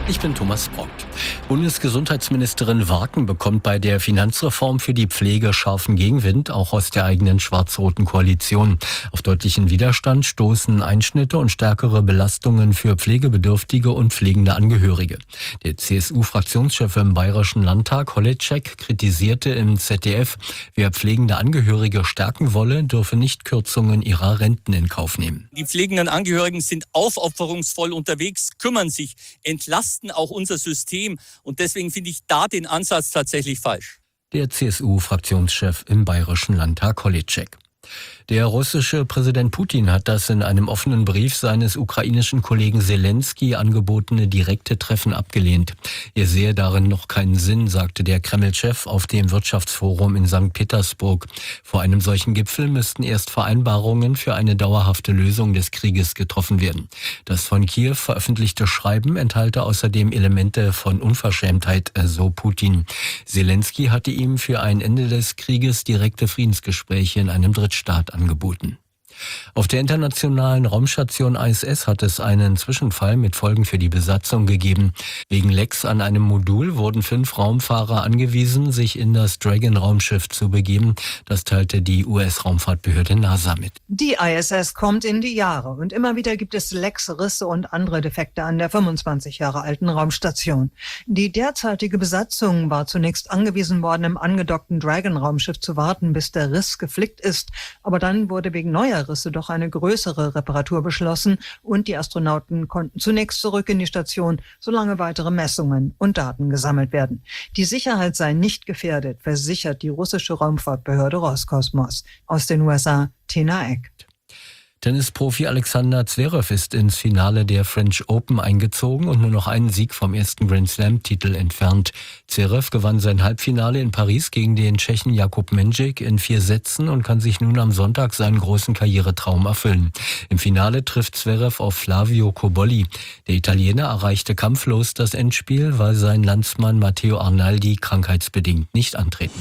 Ich bin Thomas Brockt. Bundesgesundheitsministerin Warken bekommt bei der Finanzreform für die Pflege scharfen Gegenwind, auch aus der eigenen schwarz-roten Koalition. Auf deutlichen Widerstand stoßen Einschnitte und stärkere Belastungen für Pflegebedürftige und pflegende Angehörige. Der CSU-Fraktionschef im Bayerischen Landtag, Holeček, kritisierte im ZDF, wer pflegende Angehörige stärken wolle, dürfe nicht Kürzungen ihrer Renten in Kauf nehmen. Die pflegenden Angehörigen sind aufopferungsvoll unterwegs, kümmern sich, entlasten auch unser System. Und deswegen finde ich da den Ansatz tatsächlich falsch. Der CSU-Fraktionschef im Bayerischen Landtag, Holeček. Der russische Präsident Putin hat das in einem offenen Brief seines ukrainischen Kollegen Selenskyj angebotene direkte Treffen abgelehnt. Er sehe darin noch keinen Sinn, sagte der Kreml-Chef auf dem Wirtschaftsforum in St. Petersburg. Vor einem solchen Gipfel müssten erst Vereinbarungen für eine dauerhafte Lösung des Krieges getroffen werden. Das von Kiew veröffentlichte Schreiben enthalte außerdem Elemente von Unverschämtheit, so Putin. Selenskyj hatte ihm für ein Ende des Krieges direkte Friedensgespräche in einem Drittstaat angeboten. Auf der internationalen Raumstation ISS hat es einen Zwischenfall mit Folgen für die Besatzung gegeben. Wegen Lecks an einem Modul wurden 5 Raumfahrer angewiesen, sich in das Dragon-Raumschiff zu begeben. Das teilte die US-Raumfahrtbehörde NASA mit. Die ISS kommt in die Jahre und immer wieder gibt es Lecks, Risse und andere Defekte an der 25 Jahre alten Raumstation. Die derzeitige Besatzung war zunächst angewiesen worden, im angedockten Dragon-Raumschiff zu warten, bis der Riss geflickt ist. Aber dann wurde wegen neuer Risse doch eine größere Reparatur beschlossen und die Astronauten konnten zunächst zurück in die Station, solange weitere Messungen und Daten gesammelt werden. Die Sicherheit sei nicht gefährdet, versichert die russische Raumfahrtbehörde Roskosmos. Aus den USA, Tina Eck. Tennisprofi Alexander Zverev ist ins Finale der French Open eingezogen und nur noch einen Sieg vom ersten Grand Slam-Titel entfernt. Zverev gewann sein Halbfinale in Paris gegen den Tschechen Jakub Mendžík in 4 Sätzen und kann sich nun am Sonntag seinen großen Karrieretraum erfüllen. Im Finale trifft Zverev auf Flavio Cobolli. Der Italiener erreichte kampflos das Endspiel, weil sein Landsmann Matteo Arnaldi krankheitsbedingt nicht antreten